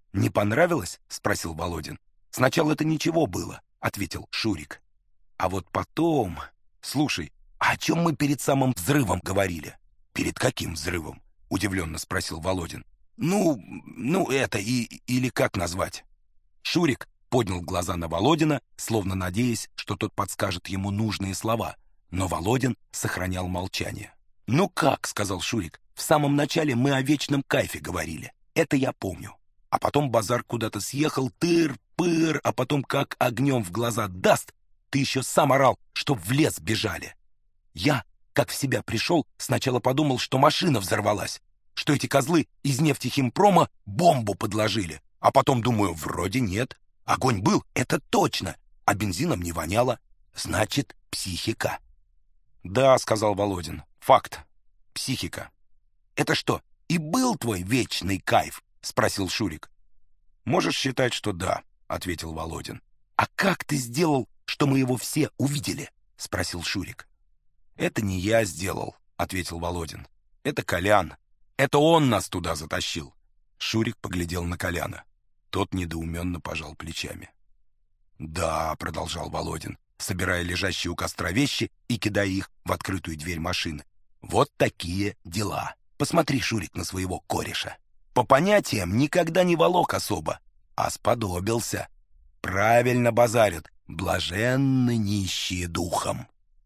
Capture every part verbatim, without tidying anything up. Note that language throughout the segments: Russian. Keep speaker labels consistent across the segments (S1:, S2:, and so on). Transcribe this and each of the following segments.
S1: «Не понравилось?» — спросил Володин. «Сначала это ничего было», — ответил Шурик. «А вот потом... Слушай, а о чем мы перед самым взрывом говорили?» «Перед каким взрывом?» — удивленно спросил Володин. «Ну, ну это и... или как назвать?» Шурик поднял глаза на Володина, словно надеясь, что тот подскажет ему нужные слова, но Володин сохранял молчание. «Ну как?» — сказал Шурик. «В самом начале мы о вечном кайфе говорили. Это я помню. А потом базар куда-то съехал, тыр-пыр, а потом как огнем в глаза даст. Ты еще сам орал, чтоб в лес бежали. Я, как в себя пришел, сначала подумал, что машина взорвалась, что эти козлы из нефтехимпрома бомбу подложили. А потом думаю, вроде нет. Огонь был, это точно, а бензином не воняло. Значит, психика». «Да», — сказал Володин, — «факт. Психика». «Это что, и был твой вечный кайф?» — спросил Шурик. «Можешь считать, что да», — ответил Володин. «А как ты сделал, что мы его все увидели?» — спросил Шурик. «Это не я сделал», — ответил Володин. «Это Колян. Это он нас туда затащил». Шурик поглядел на Коляна. Тот недоуменно пожал плечами. «Да», — продолжал Володин, собирая лежащие у костра вещи и кидая их в открытую дверь машины. «Вот такие дела. Посмотри, Шурик, на своего кореша. По понятиям никогда не волок особо, а сподобился. Правильно базарят, блаженны нищие духом».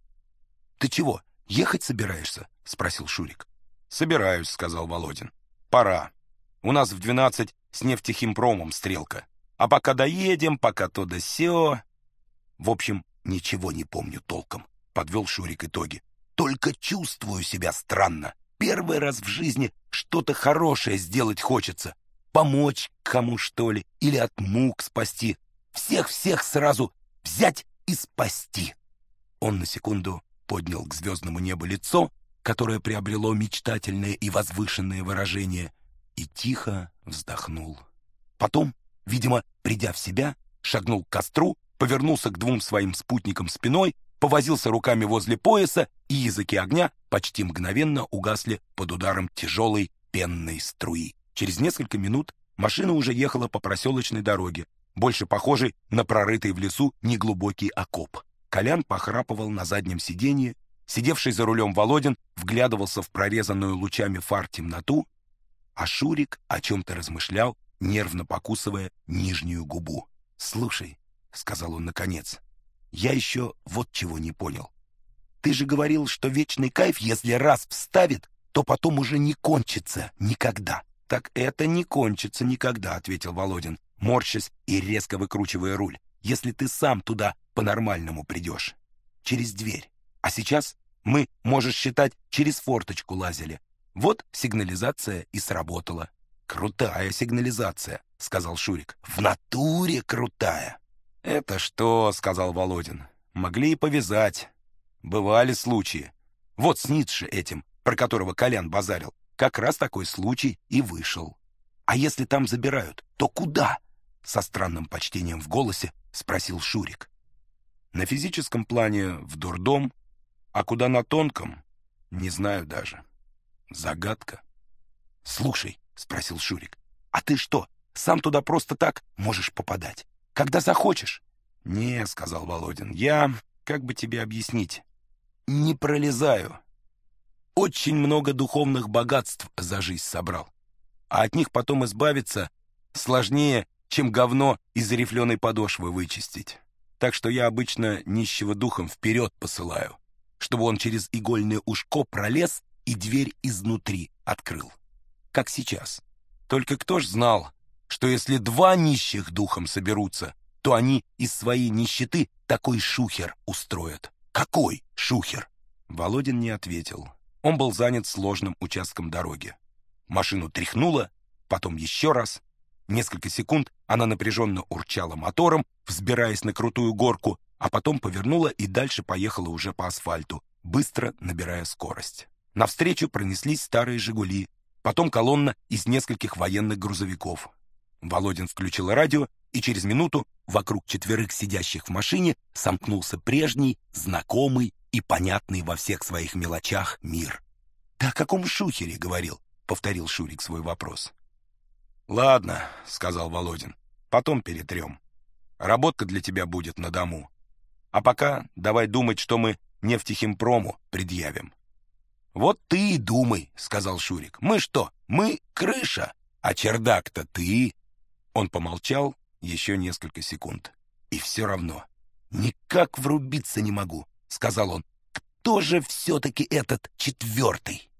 S1: «Ты чего, ехать собираешься?» — спросил Шурик. «Собираюсь», — сказал Володин. «Пора. У нас в двенадцать с нефтехимпромом стрелка. А пока доедем, пока то да сё...» «В общем, ничего не помню толком», — подвел Шурик итоги. «Только чувствую себя странно. Первый раз в жизни что-то хорошее сделать хочется. Помочь кому, что ли, или от мук спасти. Всех-всех сразу взять и спасти». Он на секунду поднял к звездному небу лицо, которое приобрело мечтательное и возвышенное выражение, и тихо вздохнул. Потом, видимо, придя в себя, шагнул к костру, повернулся к двум своим спутникам спиной, повозился руками возле пояса, и языки огня почти мгновенно угасли под ударом тяжелой пенной струи. Через несколько минут машина уже ехала по проселочной дороге, больше похожей на прорытый в лесу неглубокий окоп. Колян похрапывал на заднем сиденье, сидевший за рулем Володин вглядывался в прорезанную лучами фар темноту, а Шурик о чем-то размышлял, нервно покусывая нижнюю губу. «Слушай», — сказал он наконец, — «я еще вот чего не понял. Ты же говорил, что вечный кайф, если раз вставит, то потом уже не кончится никогда». «Так это не кончится никогда», — ответил Володин, морщась и резко выкручивая руль, «если ты сам туда по-нормальному придешь. Через дверь. А сейчас мы, можешь считать, через форточку лазили. Вот сигнализация и сработала». «Крутая сигнализация», — сказал Шурик. «В натуре крутая». «Это что?» — сказал Володин. «Могли и повязать. Бывали случаи. Вот с Ницше этим, про которого Колян базарил, как раз такой случай и вышел». «А если там забирают, то куда?» — со странным почтением в голосе спросил Шурик. «На физическом плане в дурдом, а куда на тонком, не знаю даже. Загадка». «Слушай», — спросил Шурик, — «а ты что, сам туда просто так можешь попадать, когда захочешь?» «Не», — сказал Володин, — «я, как бы тебе объяснить, не пролезаю. Очень много духовных богатств за жизнь собрал, а от них потом избавиться сложнее, чем говно из рифленой подошвы вычистить. Так что я обычно нищего духом вперед посылаю, чтобы он через игольное ушко пролез и дверь изнутри открыл. Как сейчас. Только кто ж знал, что если два нищих духом соберутся, то они из своей нищеты такой шухер устроят. Какой шухер?» Володин не ответил. Он был занят сложным участком дороги. Машину тряхнуло, потом еще раз. Несколько секунд она напряженно урчала мотором, взбираясь на крутую горку, а потом повернула и дальше поехала уже по асфальту, быстро набирая скорость. Навстречу пронеслись старые «Жигули», потом колонна из нескольких военных грузовиков. Володин включил радио, и через минуту вокруг четверых сидящих в машине сомкнулся прежний, знакомый и понятный во всех своих мелочах мир. «Ты о каком шухере говорил?» — повторил Шурик свой вопрос. Ладно, сказал Володин, потом перетрем. Работка для тебя будет на дому. А пока давай думать, что мы нефтехимпрому предъявим. Вот ты и думай, сказал Шурик. Мы что? Мы крыша, а чердак-то ты. Он помолчал еще несколько секунд. И все равно никак врубиться не могу, сказал он. Кто же все-таки этот четвертый?